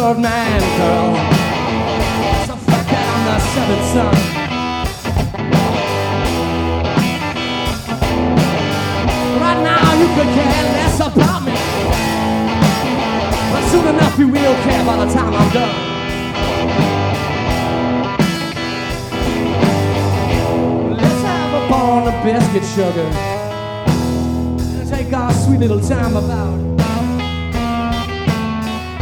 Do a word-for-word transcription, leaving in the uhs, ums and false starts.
third man, girl. So fuck that, I'm the seventh son. Right now you could care less about me, but soon enough you will care by the time I'm done. Let's have a ball of biscuit sugar and take our sweet little time about